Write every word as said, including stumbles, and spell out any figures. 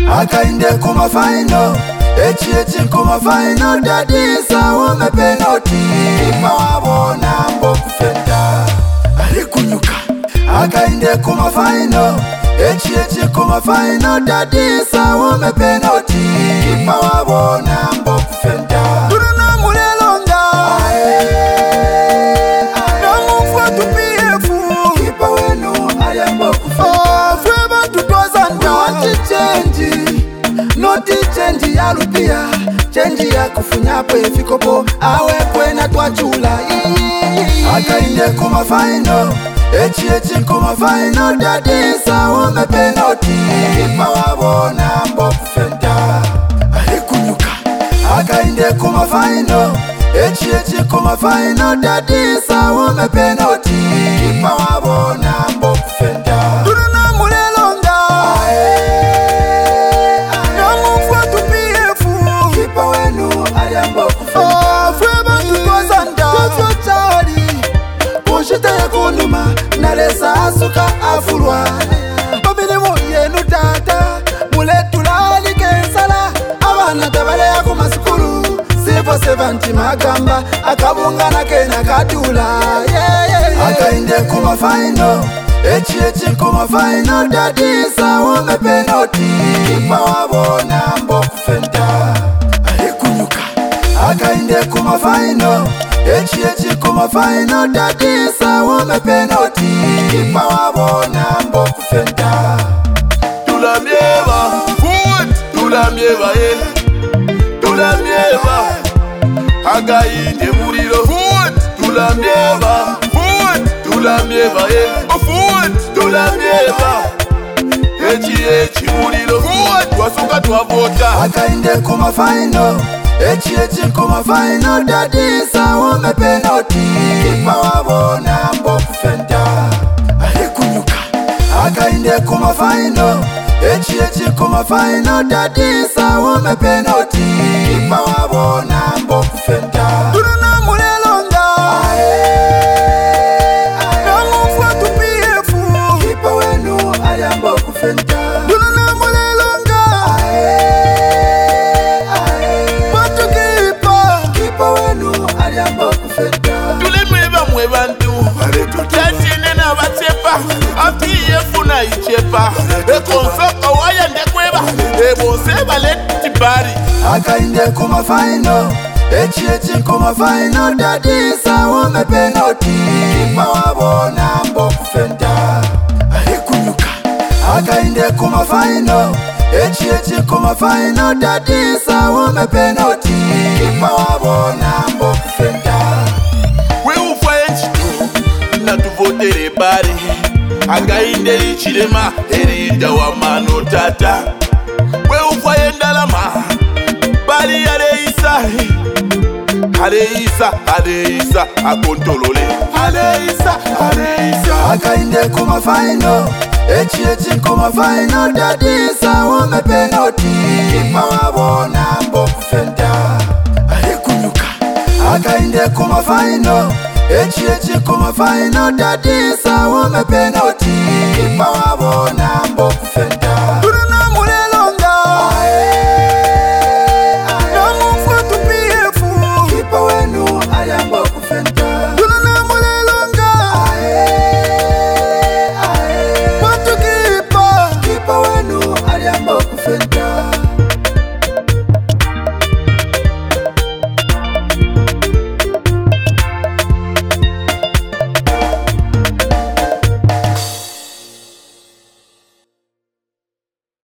akainde kuma final, echi echi kuma final, dadisa ume penalty, kipa wabona mboku fenda, alikunyuka, akainde kuma final, echi echi kuma final, dadisa ume penalty, kipa wabona mboku fenda. Turuna mulelonga, namufa tupiefu, kipa wenu aliamboku fenda. Fweba tutoza noti change, noti change ya rupia, change ya kufunyapo efikopo, awe kwena tuachula. Akainde kuma final, echi echi kuma final, dadisa ume penalty, kipa wabona mboku fenda, alikunyuka. Akainde kuma final, echi echi kuma final, dadisa ume penalty, kipa wabona mboku fenda. Turuna mulelonga, namufa tupiefu, kipa wenu aliamboku fenda. Fweba tutoza nda, tufyo chali, punshite ya kunuma, nalesa asuka afulwa. Babilimu yenu tata, muletulali kensala, abana tabale ya kumasukulu, sipo sevanti magamba, akabungana kena katula. Yeah, yeah, yeah. Akainde kuma final, echi echi kuma final, dadisa ume penalty, kipa wabona mboku fenda, alikunyuka. Akainde kuma final, echi echi kuma final, dadisa ume penalty, kipa wabona mboku fenda. Tulamieva, foot, tulamieva, eh. Tulamieva, againde muriro, foot, tulamieva, foot, tulamieva, eh. Foot, tulamieva, echi echi muriro, foot, wasuka tuavota. Akainde kuma final, echi echi kuma final, dadisa ume penalty, kipa wabona mboku fenda, alikunyuka. Akainde kuma final, echi echi kuma final, dadisa ume penalty, kipa wabona mboku fenda. Turuna mulelonga, namufa tupiefu, kipa wenu aliamboku fenda. Turuna mulelonga, batu kipa, kipa wenu aliamboku fenda. Tulimeba mwebantu, chachine na bachepa, apiyefu na ichepa, ekonsoka waya ndekweba, ebose baleti bari. Akainde kuma final, echi echi kuma final, dadisa ume penalty, kipa wabona mboku fenda, alikunyuka. Akainde kuma final, echi echi kuma final, dadisa ume penalty, kipa wabona mboku fenda. We ufa enchitu, na tuvotere bari, againde ichilema, erida wa mano tata. We ufa endalama, bari areisa, areisa, areisa, akontolole, areisa, areisa. Akainde kuma final, echi echi kuma final, dadisa ume penalty, kipa wabona mboku fenda, alikunyuka. Akainde kuma final, echi echi kuma final, dadisa ume penalty, kipa wabona mboku